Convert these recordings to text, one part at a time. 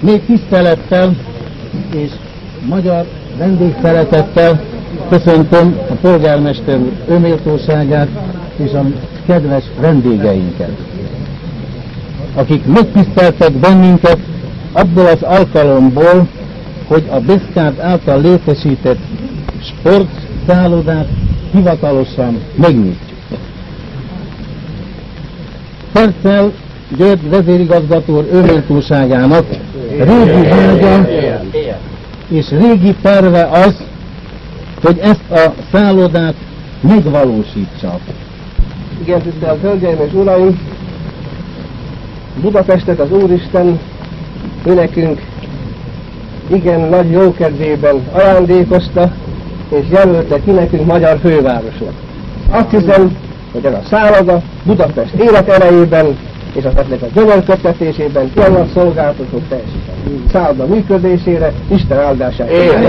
Még tisztelettel és magyar vendégszeretettel köszöntöm a polgármester úr őméltóságát és a kedves vendégeinket, akik megtiszteltek bennünket abból az alkalomból, hogy a BESZKÁRT által létesített sportszállodát hivatalosan megnyitjuk. Perccel György vezérigazgató úr őméltóságának régi vágya és régi terve az, hogy ezt a szállodát megvalósítsa. Igen, tisztelt hölgyeim és uraim! Budapestet az Úristen ő nekünk igen nagy jókedvében ajándékozta, és jelölte ki nekünk magyar fővárosnak. Azt hiszem, hogy ez a szálloda Budapest életerejében és azoknak a gyönyörködtetésében tényleg szolgáltatott teljesíteni. Szálloda működésére Isten áldására.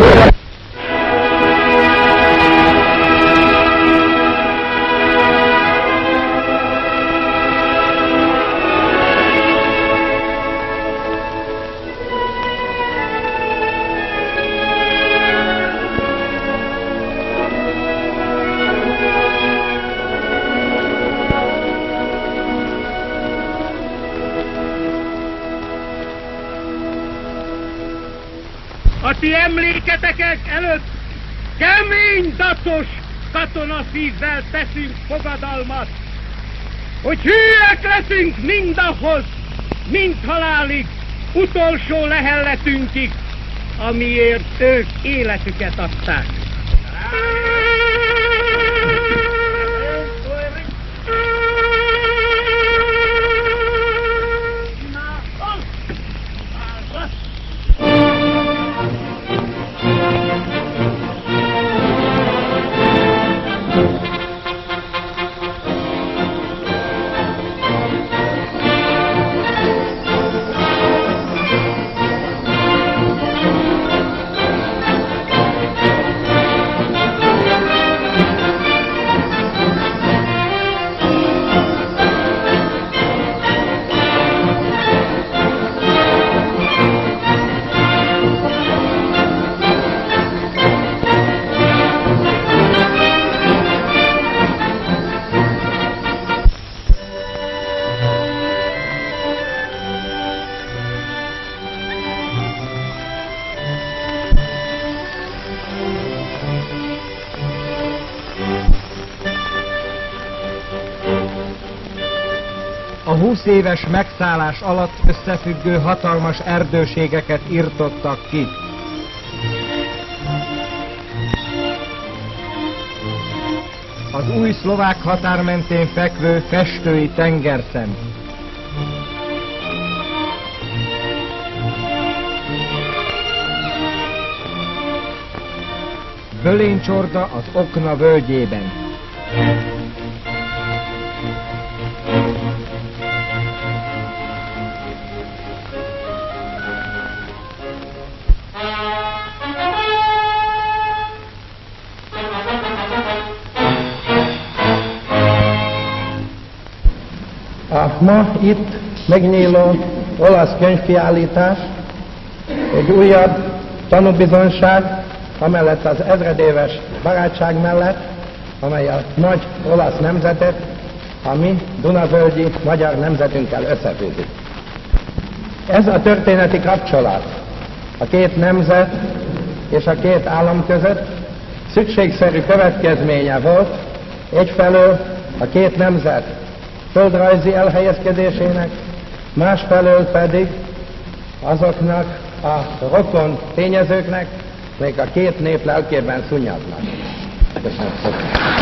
A ti emléketek előtt kemény, dacos katonaszívvel teszünk fogadalmat, hogy hűek leszünk mindahhoz, mind halálig, utolsó lehelletünkig, amiért ők életüket adták. A 20 éves megszállás alatt összefüggő hatalmas erdőségeket irtottak ki. Az új szlovák határ mentén fekvő Festői tengerszem. Bölénycsorda az Okna völgyében. A ma itt megnyíló olasz könyvkiállítás egy újabb tanúbizonyság, amellett az ezredéves barátság mellett, amely a nagy olasz nemzetet, a mi dunavölgyi magyar nemzetünkkel összefűzi. Ez a történeti kapcsolat a két nemzet és a két állam között szükségszerű következménye volt egyfelől a két nemzet földrajzi elhelyezkedésének, másfelől pedig azoknak a rokon tényezőknek, még a két nép lelkében szunnyadnak. Köszönöm szépen.